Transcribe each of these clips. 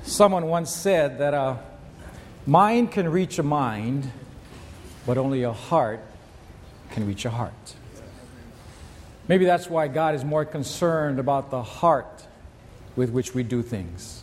Someone once said that a mind can reach a mind, but only a heart can reach a heart. Maybe that's why God is more concerned about the heart with which we do things.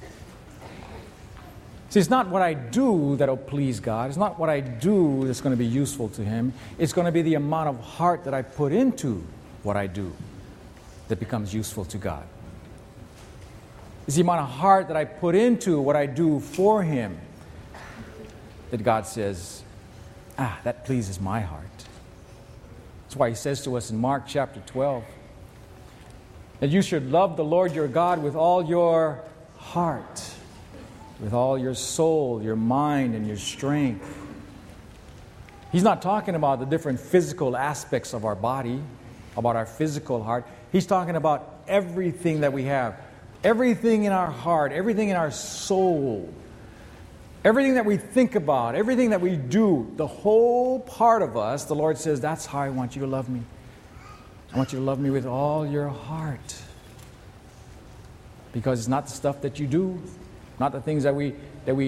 See, it's not what I do that will please God. It's not what I do that's going to be useful to Him. It's going to be the amount of heart that I put into what I do that becomes useful to God. It's the amount of heart that I put into what I do for Him that God says, that pleases my heart. That's why He says to us in Mark chapter 12 that you should love the Lord your God with all your heart, with all your soul, your mind, and your strength. He's not talking about the different physical aspects of our body, about our physical heart. He's talking about everything that we have. Everything in our heart, everything in our soul, everything that we think about, everything that we do, the whole part of us, the Lord says, that's how I want you to love me. I want you to love me with all your heart. Because it's not the stuff that you do, not the things that we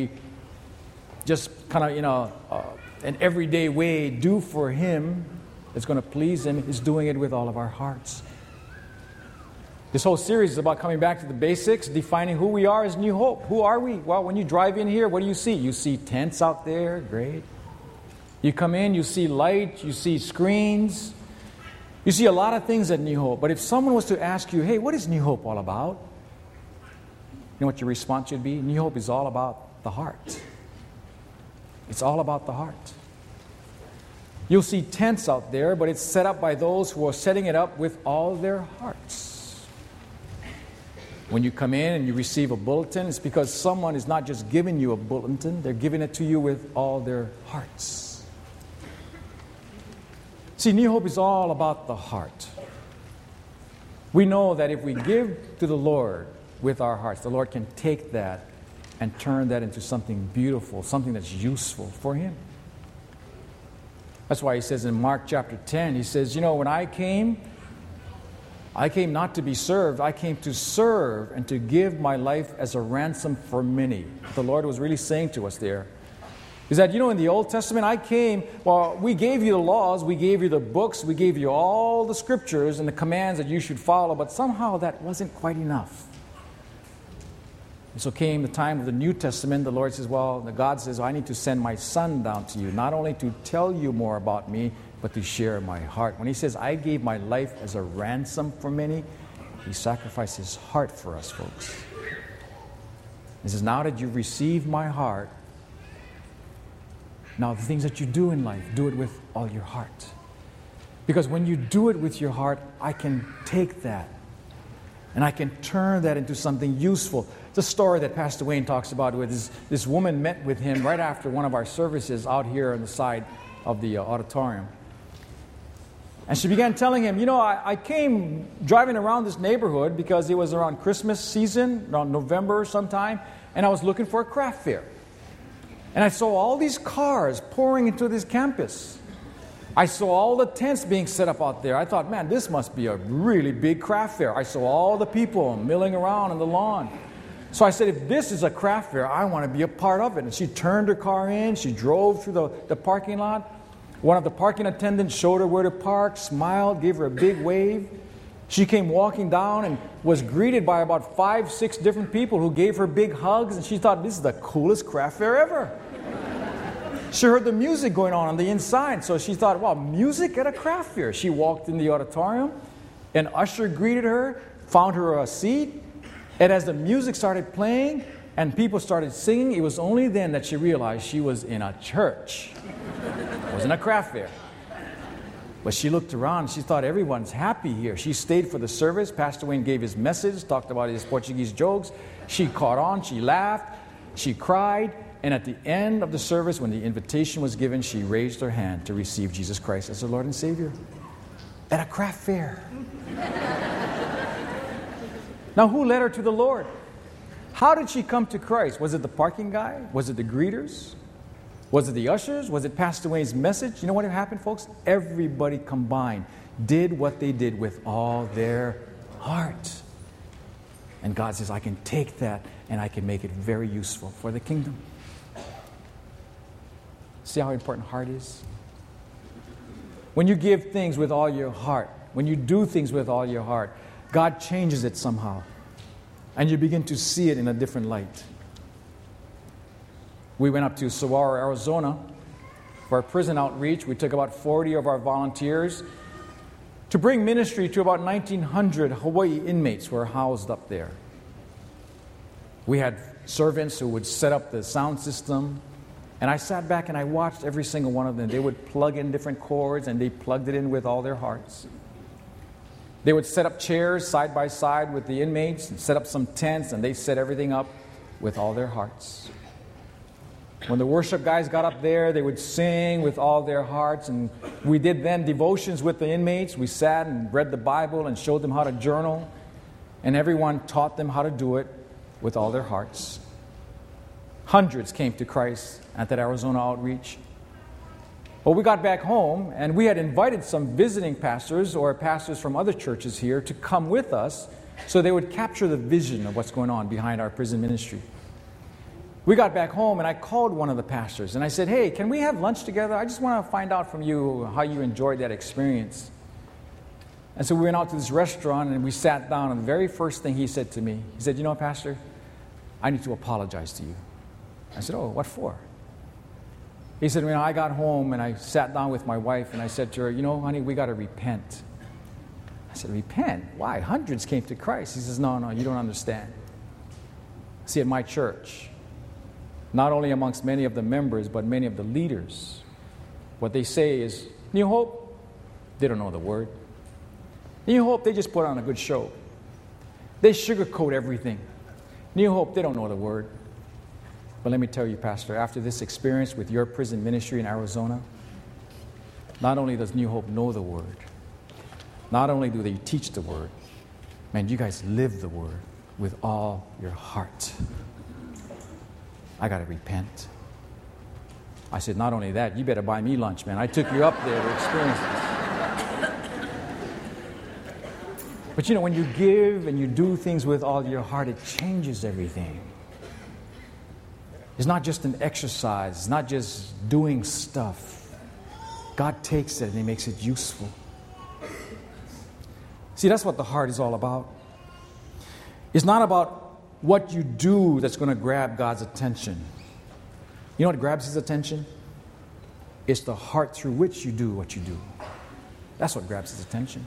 just kind of, an everyday way do for Him that's going to please Him. Is doing it with all of our hearts. This whole series is about coming back to the basics, defining who we are as New Hope. Who are we? Well, when you drive in here, what do you see? You see tents out there. Great. You come in, you see light, you see screens. You see a lot of things at New Hope. But if someone was to ask you, hey, what is New Hope all about? You know what your response should be? New Hope is all about the heart. It's all about the heart. You'll see tents out there, but it's set up by those who are setting it up with all their hearts. When you come in and you receive a bulletin, it's because someone is not just giving you a bulletin, they're giving it to you with all their hearts. See, New Hope is all about the heart. We know that if we give to the Lord with our hearts, the Lord can take that and turn that into something beautiful, something that's useful for Him. That's why He says in Mark chapter 10, He says, when I came not to be served, I came to serve and to give my life as a ransom for many. What the Lord was really saying to us there is that, in the Old Testament, we gave you the laws, we gave you the books, we gave you all the scriptures and the commands that you should follow, but somehow that wasn't quite enough. And so came the time of the New Testament, the Lord says, God says, I need to send my Son down to you, not only to tell you more about me, but to share my heart. When He says, I gave my life as a ransom for many, He sacrificed His heart for us, folks. He says, now that you've received my heart, now the things that you do in life, do it with all your heart. Because when you do it with your heart, I can take that and I can turn that into something useful. The story that Pastor Wayne talks about with this woman met with him right after one of our services out here on the side of the auditorium. And she began telling him, I came driving around this neighborhood because it was around Christmas season, around November sometime, and I was looking for a craft fair. And I saw all these cars pouring into this campus. I saw all the tents being set up out there. I thought, man, this must be a really big craft fair. I saw all the people milling around on the lawn. So I said, if this is a craft fair, I want to be a part of it. And she turned her car in. She drove through the parking lot. One of the parking attendants showed her where to park, smiled, gave her a big wave. She came walking down and was greeted by about 5-6 different people who gave her big hugs. And she thought, this is the coolest craft fair ever. She heard the music going on the inside. So she thought, wow, music at a craft fair. She walked in the auditorium. An usher greeted her, found her a seat. And as the music started playing and people started singing, it was only then that she realized she was in a church. It wasn't a craft fair. But she looked around and she thought everyone's happy here. She stayed for the service. Pastor Wayne gave his message, talked about his Portuguese jokes. She caught on, she laughed, she cried. And at the end of the service, when the invitation was given, she raised her hand to receive Jesus Christ as her Lord and Savior. At a craft fair. Now, who led her to the Lord? How did she come to Christ? Was it the parking guy? Was it the greeters? Was it the ushers? Was it Pastor Wayne's message? You know what happened, folks? Everybody combined did what they did with all their heart. And God says, I can take that and I can make it very useful for the kingdom. See how important heart is? When you give things with all your heart, when you do things with all your heart, God changes it somehow. And you begin to see it in a different light. We went up to Saguaro, Arizona for our prison outreach. We took about 40 of our volunteers to bring ministry to about 1,900 Hawaii inmates who are housed up there. We had servants who would set up the sound system. And I sat back and I watched every single one of them. They would plug in different cords, and they plugged it in with all their hearts. They would set up chairs side by side with the inmates and set up some tents, and they set everything up with all their hearts. When the worship guys got up there, they would sing with all their hearts, and we did then devotions with the inmates. We sat and read the Bible and showed them how to journal, and everyone taught them how to do it with all their hearts. Hundreds came to Christ at that Arizona outreach. But we got back home, and we had invited some visiting pastors or pastors from other churches here to come with us so they would capture the vision of what's going on behind our prison ministry. We got back home, and I called one of the pastors, and I said, hey, can we have lunch together? I just want to find out from you how you enjoyed that experience. And so we went out to this restaurant, and we sat down, and the very first thing he said to me, he said, you know, Pastor, I need to apologize to you. I said, oh, what for? He said, I got home and I sat down with my wife and I said to her, honey, we got to repent. I said, repent? Why? Hundreds came to Christ. He says, no, you don't understand. See, at my church, not only amongst many of the members, but many of the leaders, what they say is, New Hope, they don't know the word. New Hope, they just put on a good show. They sugarcoat everything. New Hope, they don't know the word. But let me tell you, Pastor, after this experience with your prison ministry in Arizona, not only does New Hope know the Word, not only do they teach the Word, man, you guys live the Word with all your heart. I got to repent. I said, not only that, you better buy me lunch, man. I took you up there to experience this. But when you give and you do things with all your heart, it changes everything. It's not just an exercise. It's not just doing stuff. God takes it and He makes it useful. See, that's what the heart is all about. It's not about what you do that's going to grab God's attention. You know what grabs His attention? It's the heart through which you do what you do. That's what grabs His attention.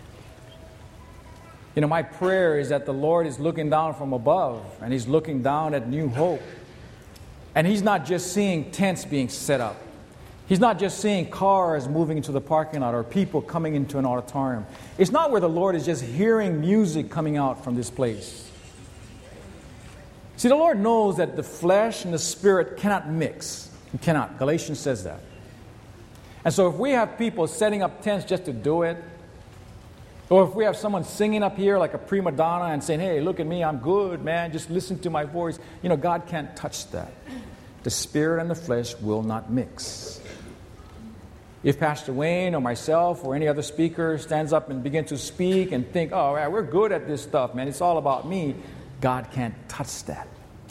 My prayer is that the Lord is looking down from above, and He's looking down at New Hope. And He's not just seeing tents being set up. He's not just seeing cars moving into the parking lot or people coming into an auditorium. It's not where the Lord is just hearing music coming out from this place. See, the Lord knows that the flesh and the spirit cannot mix. It cannot. Galatians says that. And so if we have people setting up tents just to do it, or if we have someone singing up here like a prima donna and saying, hey, look at me, I'm good, man, just listen to my voice. God can't touch that. The spirit and the flesh will not mix. If Pastor Wayne or myself or any other speaker stands up and begins to speak and think, oh, man, we're good at this stuff, man, it's all about me, God can't touch that.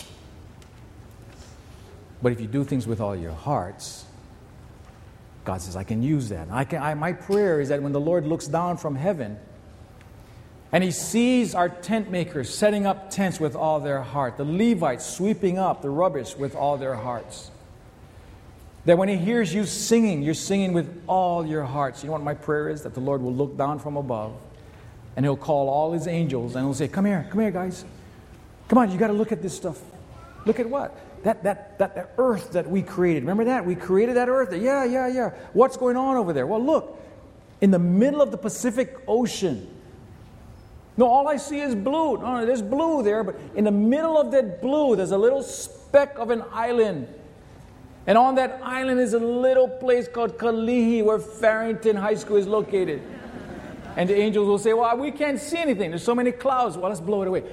But if you do things with all your hearts, God says, I can use that. My prayer is that when the Lord looks down from heaven, and He sees our tent makers setting up tents with all their heart, the Levites sweeping up the rubbish with all their hearts, that when He hears you singing, you're singing with all your hearts. You know what my prayer is? That the Lord will look down from above, and He'll call all His angels, and He'll say, come here, guys. Come on, you got to look at this stuff. Look at what? That earth that we created. Remember that? We created that earth. Yeah. What's going on over there? Well, look, in the middle of the Pacific Ocean, no, all I see is blue. No, there's blue there, but in the middle of that blue, there's a little speck of an island. And on that island is a little place called Kalihi, where Farrington High School is located. And the angels will say, well, we can't see anything. There's so many clouds. Well, let's blow it away.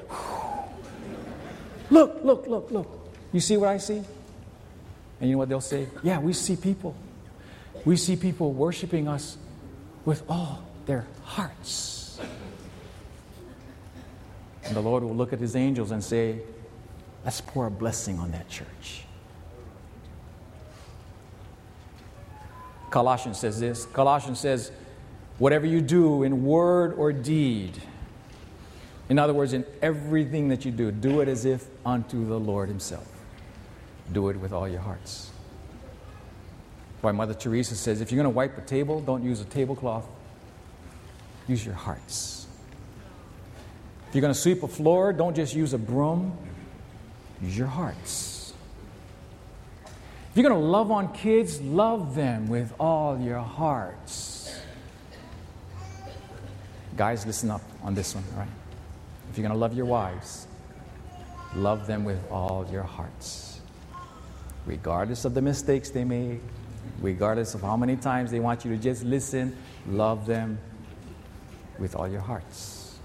Look. You see what I see? And you know what they'll say? Yeah, we see people. We see people worshiping us with all their hearts. And the Lord will look at his angels and say, let's pour a blessing on that church. Colossians says this. Colossians says, whatever you do in word or deed, in other words, in everything that you do, do it as if unto the Lord himself. Do it with all your hearts. Why Mother Teresa says, if you're going to wipe a table, don't use a tablecloth. Use your hearts. If you're going to sweep a floor, don't just use a broom. Use your hearts. If you're going to love on kids, love them with all your hearts. Guys, listen up on this one, all right? If you're going to love your wives, love them with all your hearts. Regardless of the mistakes they make, regardless of how many times they want you to just listen, love them with all your hearts.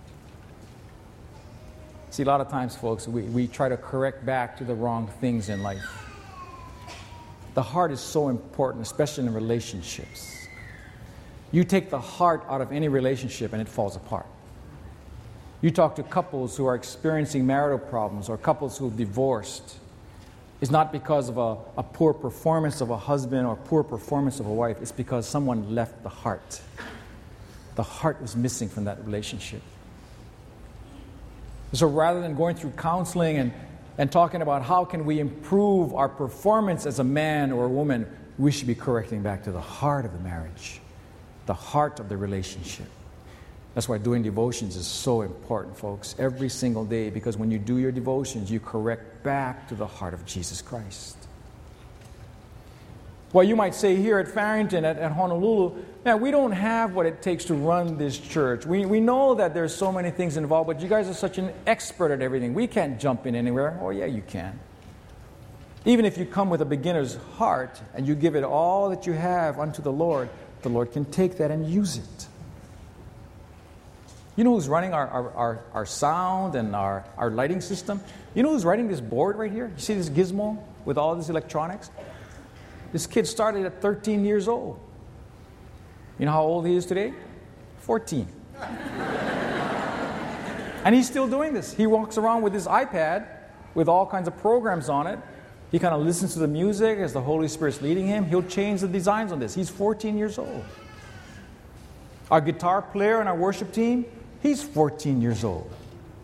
See, a lot of times, folks, we try to correct back to the wrong things in life. The heart is so important, especially in relationships. You take the heart out of any relationship and it falls apart. You talk to couples who are experiencing marital problems or couples who have divorced. It's not because of a poor performance of a husband or poor performance of a wife. It's because someone left the heart. The heart was missing from that relationship. So rather than going through counseling and talking about how can we improve our performance as a man or a woman, we should be correcting back to the heart of the marriage, the heart of the relationship. That's why doing devotions is so important, folks, every single day, because when you do your devotions, you correct back to the heart of Jesus Christ. Well, you might say here at Farrington, at Honolulu, man, we don't have what it takes to run this church. We know that there's so many things involved, but you guys are such an expert at everything. We can't jump in anywhere. Oh, yeah, you can. Even if you come with a beginner's heart and you give it all that you have unto the Lord can take that and use it. You know who's running our sound and our lighting system? You know who's running this board right here? You see this gizmo with all this electronics? This kid started at 13 years old. You know how old he is today? 14. And he's still doing this. He walks around with his iPad with all kinds of programs on it. He kind of listens to the music as the Holy Spirit's leading him. He'll change the designs on this. He's 14 years old. Our guitar player in our worship team, he's 14 years old.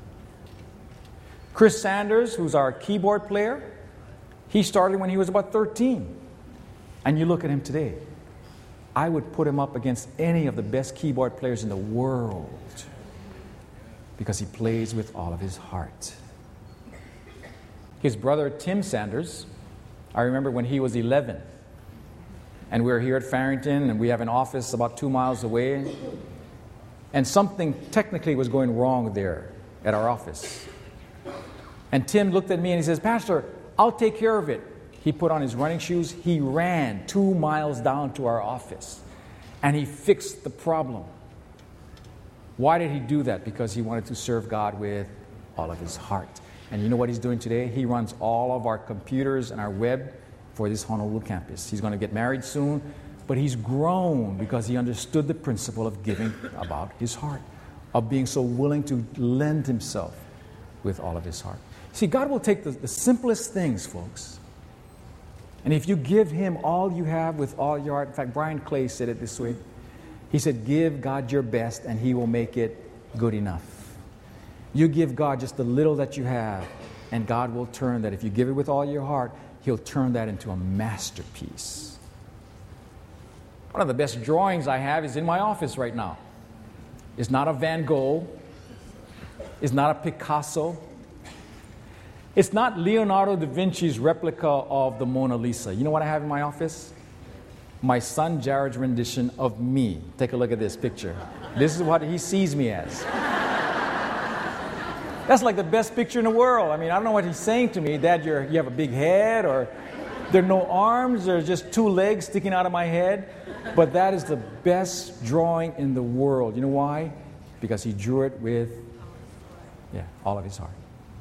Chris Sanders, who's our keyboard player, he started when he was about 13. And you look at him today, I would put him up against any of the best keyboard players in the world because he plays with all of his heart. His brother, Tim Sanders, I remember when he was 11, and we were here at Farrington, and we have an office about 2 miles away, and something technically was going wrong there at our office. And Tim looked at me and he says, Pastor, I'll take care of it. He put on his running shoes. He ran 2 miles down to our office, and he fixed the problem. Why did he do that? Because he wanted to serve God with all of his heart. And you know what he's doing today? He runs all of our computers and our web for this Honolulu campus. He's going to get married soon, but he's grown because he understood the principle of giving about his heart, of being so willing to lend himself with all of his heart. See, God will take the simplest things, folks, and if you give him all you have with all your heart, in fact, Brian Clay said it this way. He said, give God your best and he will make it good enough. You give God just the little that you have, and God will turn that. If you give it with all your heart, he'll turn that into a masterpiece. One of the best drawings I have is in my office right now. It's not a Van Gogh. It's not a Picasso. It's not Leonardo da Vinci's replica of the Mona Lisa. You know what I have in my office? My son Jared's rendition of me. Take a look at this picture. This is what he sees me as. That's like the best picture in the world. I mean, I don't know what he's saying to me. Dad, you have a big head, or there are no arms, there's just 2 legs sticking out of my head. But that is the best drawing in the world. You know why? Because he drew it with, all of his heart.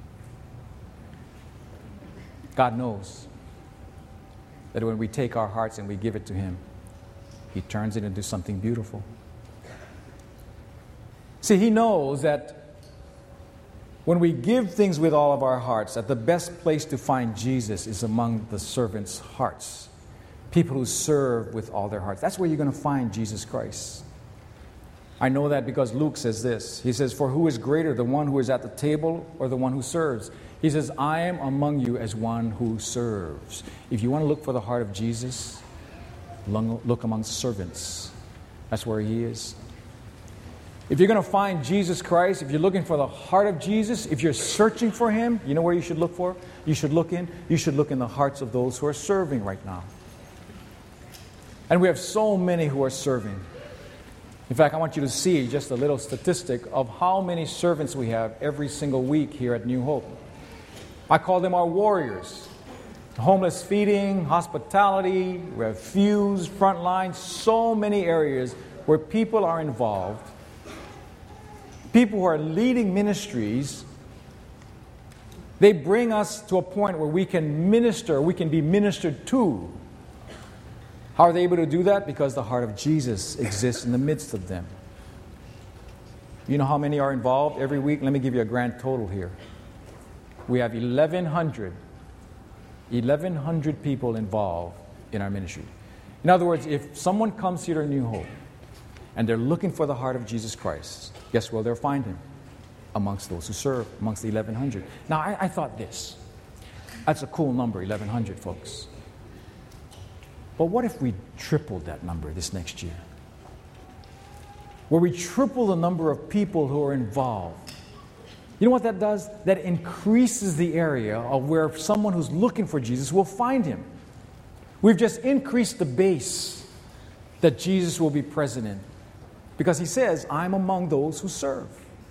God knows that when we take our hearts and we give it to him, he turns it into something beautiful. See, he knows that When we give things with all of our hearts, that the best place to find Jesus is among the servants' hearts. People who serve with all their hearts. That's where you're going to find Jesus Christ. I know that because Luke says this. He says, "For who is greater, the one who is at the table or the one who serves?" He says, "I am among you as one who serves." If you want to look for the heart of Jesus, look among servants. That's where He is. If you're going to find Jesus Christ, if you're looking for the heart of Jesus, if you're searching for Him, you know where you should look for? You should look in the hearts of those who are serving right now. And we have so many who are serving. In fact, I want you to see just a little statistic of how many servants we have every single week here at New Hope. I call them our warriors. Homeless feeding, hospitality, refuse, frontline, so many areas where people are involved. People who are leading ministries, they bring us to a point where we can minister, we can be ministered to. How are they able to do that? Because the heart of Jesus exists in the midst of them. You know how many are involved every week? Let me give you a grand total here. We have 1,100 people involved in our ministry. In other words, if someone comes here to New Hope and they're looking for the heart of Jesus Christ, guess where they'll find Him? Amongst those who serve, amongst the 1,100. Now, I thought this. That's a cool number, 1,100 folks. But what if we tripled that number this next year? Where we triple the number of people who are involved. You know what that does? That increases the area of where someone who's looking for Jesus will find Him. We've just increased the base that Jesus will be present in. Because He says, "I'm among those who serve."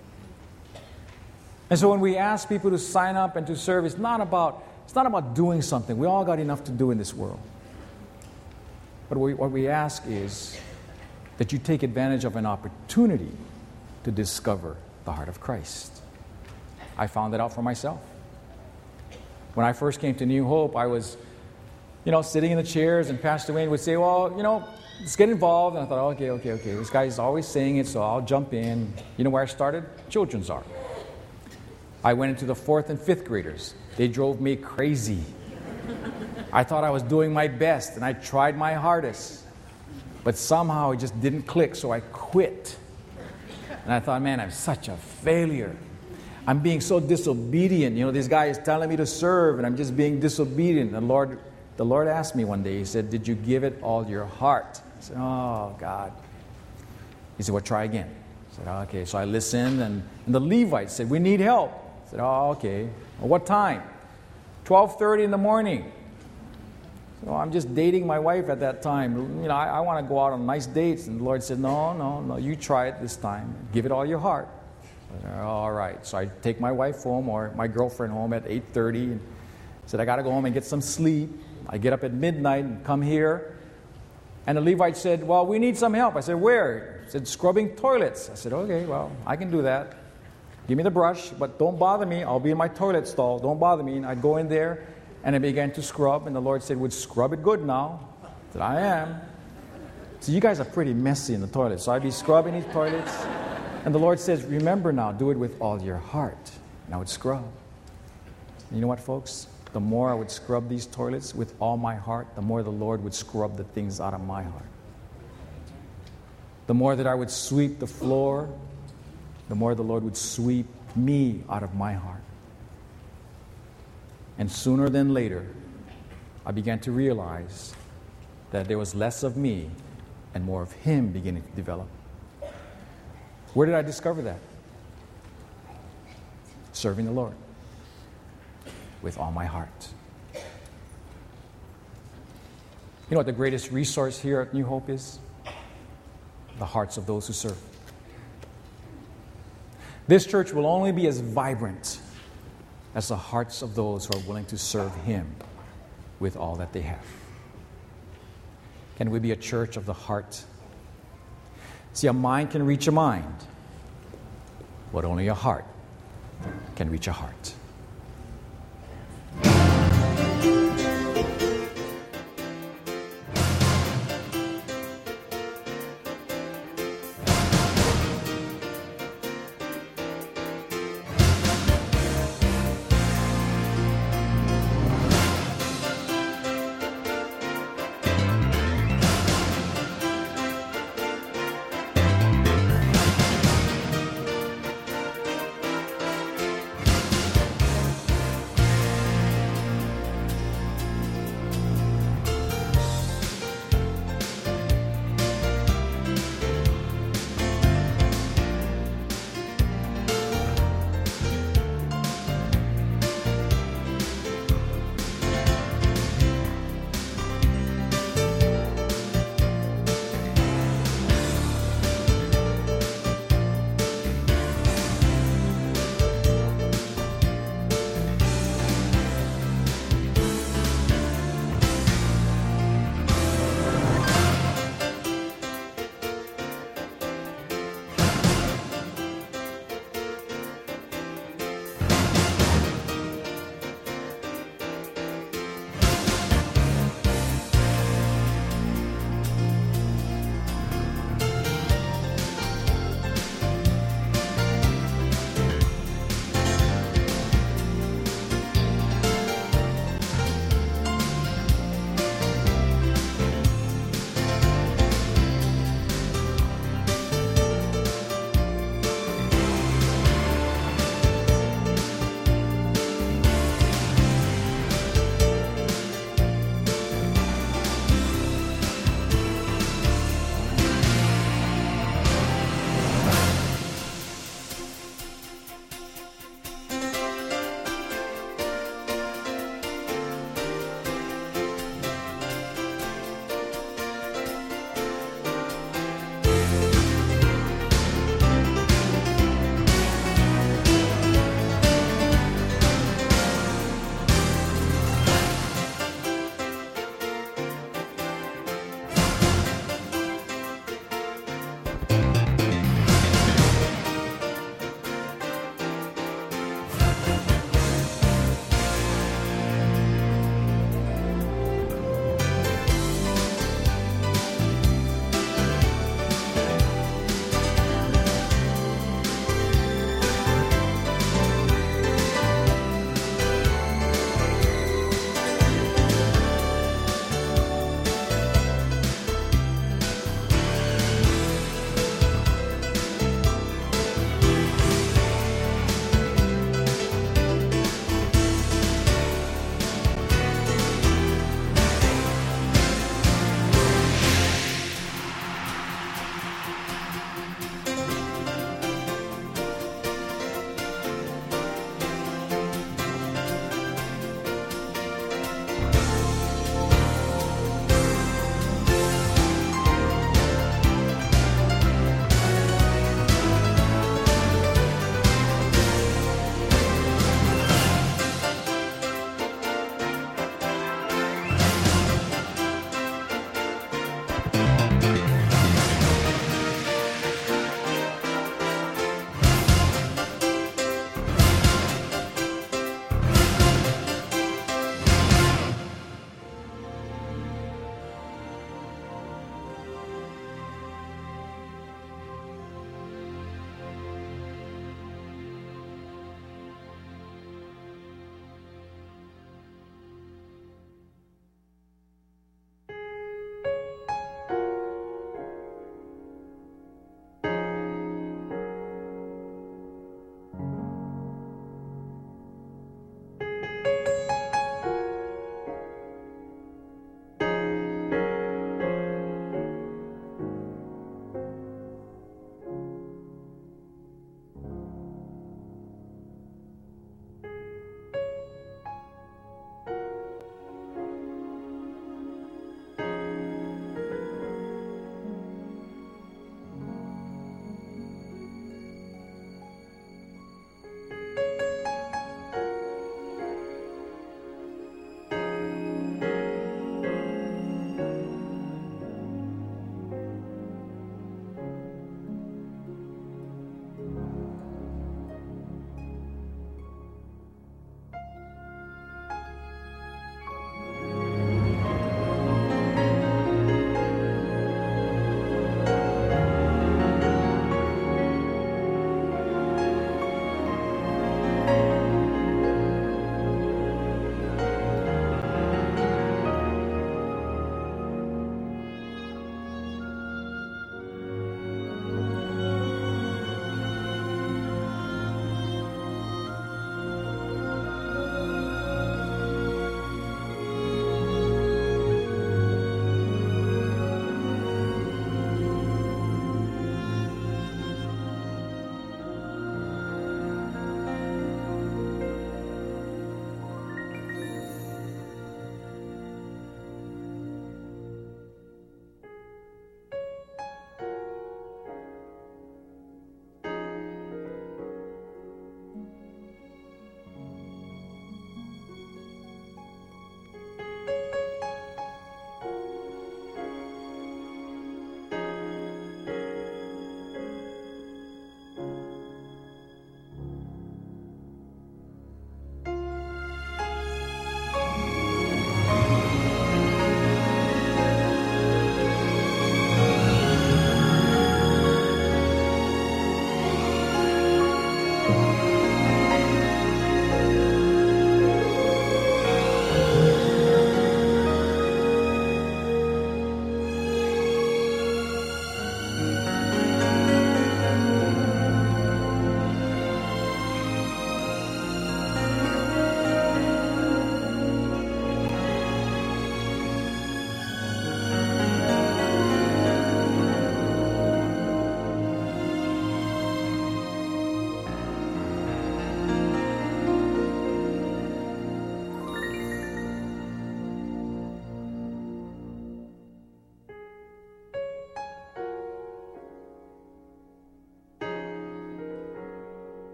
And so when we ask people to sign up and to serve, it's not about doing something. We all got enough to do in this world. But what we ask is that you take advantage of an opportunity to discover the heart of Christ. I found that out for myself. When I first came to New Hope, I was, sitting in the chairs, and Pastor Wayne would say, "Well, let's get involved." And I thought, okay. This guy's always saying it, so I'll jump in. You know where I started? Children's Ark. I went into the 4th and 5th graders. They drove me crazy. I thought I was doing my best, and I tried my hardest. But somehow it just didn't click, so I quit. And I thought, man, I'm such a failure. I'm being so disobedient. This guy is telling me to serve, and I'm just being disobedient. The Lord asked me one day, He said, "Did you give it all your heart?" I said, "Oh, God." He said, "Well, try again." I said, "Oh, okay." So I listened, and the Levites said, "We need help." I said, "Oh, okay." "Well, what time?" 12:30 in the morning. So I'm just dating my wife at that time. I want to go out on nice dates. And the Lord said, no, you try it this time. Give it all your heart. Said, all right. So I take my wife home, or my girlfriend home, at 8:30. And said, I got to go home and get some sleep. I get up at midnight and come here. And the Levite said, "Well, we need some help." I said, "Where?" He said, "Scrubbing toilets." I said, "Okay, well, I can do that. Give me the brush, but don't bother me. I'll be in my toilet stall. Don't bother me." And I'd go in there, and I began to scrub. And the Lord said, "Would scrub it good now?" I said, "I am." So you guys are pretty messy in the toilet. So I'd be scrubbing these toilets. And the Lord says, "Remember now, do it with all your heart." And I would scrub. And you know what, folks? The more I would scrub these toilets with all my heart, the more the Lord would scrub the things out of my heart. The more that I would sweep the floor, the more the Lord would sweep me out of my heart. And sooner than later, I began to realize that there was less of me and more of Him beginning to develop. Where did I discover that? Serving the Lord with all my heart. You know what the greatest resource here at New Hope is? The hearts of those who serve. This church will only be as vibrant as the hearts of those who are willing to serve Him with all that they have. Can we be a church of the heart? See, a mind can reach a mind, but only a heart can reach a heart.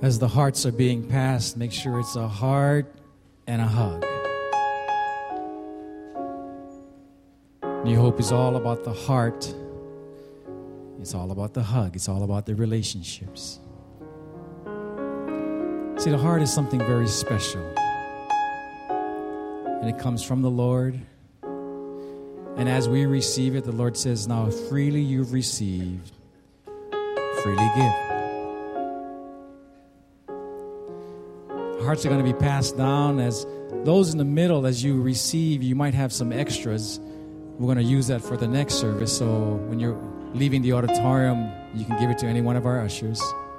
As the hearts are being passed, make sure it's a heart and a hug. New Hope is all about the heart. It's all about the hug. It's all about the relationships. See, the heart is something very special. And it comes from the Lord. And as we receive it, the Lord says, now freely you've received, freely give. Hearts are going to be passed down. As those in the middle, as you receive, you might have some extras. We're going to use that for the next service. So when you're leaving the auditorium, you can give it to any one of our ushers.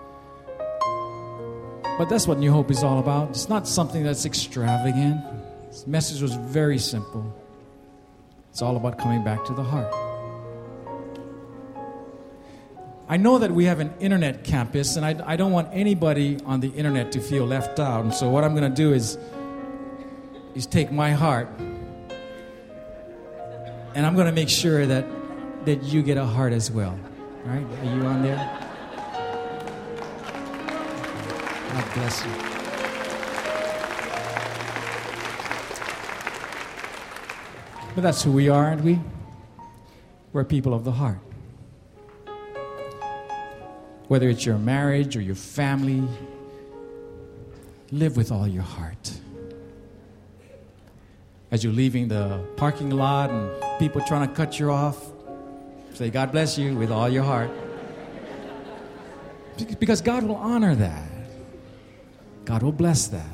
But that's what New Hope is all about. It's not something that's extravagant. This message was very simple. It's all about coming back to the heart. I know that we have an internet campus, and I don't want anybody on the internet to feel left out. And so what I'm going to do is take my heart, and I'm going to make sure that you get a heart as well. All right? Are you on there? God bless you. But that's who we are, aren't we? We're people of the heart. Whether it's your marriage or your family, live with all your heart. As you're leaving the parking lot and people trying to cut you off, say, God bless you with all your heart. Because God will honor that. God will bless that.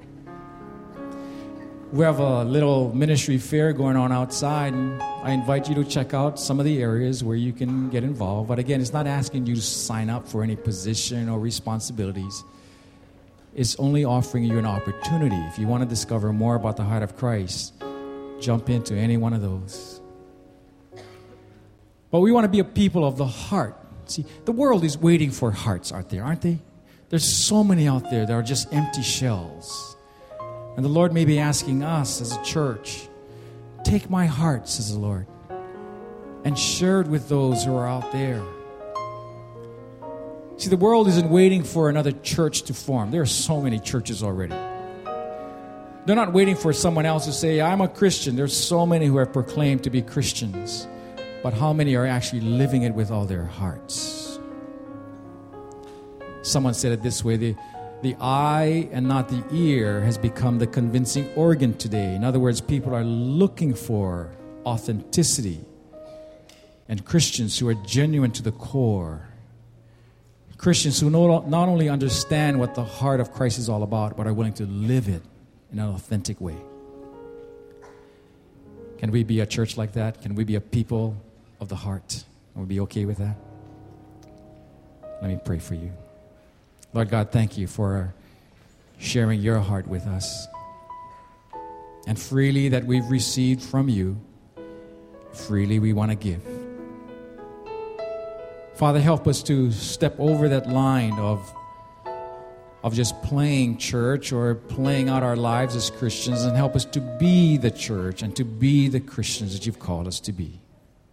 We have a little ministry fair going on outside, and I invite you to check out some of the areas where you can get involved. But again, it's not asking you to sign up for any position or responsibilities. It's only offering you an opportunity. If you want to discover more about the heart of Christ, jump into any one of those. But we want to be a people of the heart. See, the world is waiting for hearts out there, aren't they? There's so many out there that are just empty shells. And the Lord may be asking us as a church, take my heart, says the Lord, and share it with those who are out there. See, the world isn't waiting for another church to form. There are so many churches already. They're not waiting for someone else to say, I'm a Christian. There's so many who have proclaimed to be Christians. But how many are actually living it with all their hearts? Someone said it this way, the eye and not the ear has become the convincing organ today. In other words, people are looking for authenticity and Christians who are genuine to the core. Christians who not only understand what the heart of Christ is all about, but are willing to live it in an authentic way. Can we be a church like that? Can we be a people of the heart? Can we be okay with that? Let me pray for you. Lord God, thank you for sharing your heart with us. And freely that we've received from you, freely we want to give. Father, help us to step over that line of just playing church or playing out our lives as Christians, and help us to be the church and to be the Christians that you've called us to be.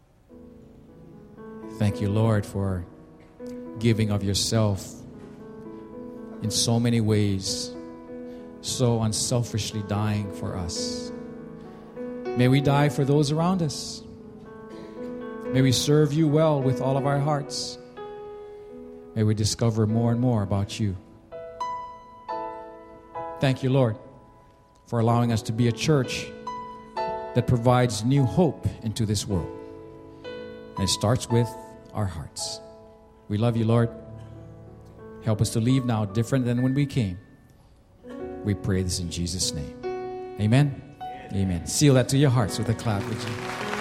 Thank you, Lord, for giving of yourself in so many ways, so unselfishly dying for us. May we die for those around us. May we serve you well with all of our hearts. May we discover more and more about you. Thank you, Lord, for allowing us to be a church that provides new hope into this world. And it starts with our hearts. We love you, Lord. Help us to leave now different than when we came. We pray this in Jesus' name. Amen. Amen. Seal that to your hearts with a clap, would you?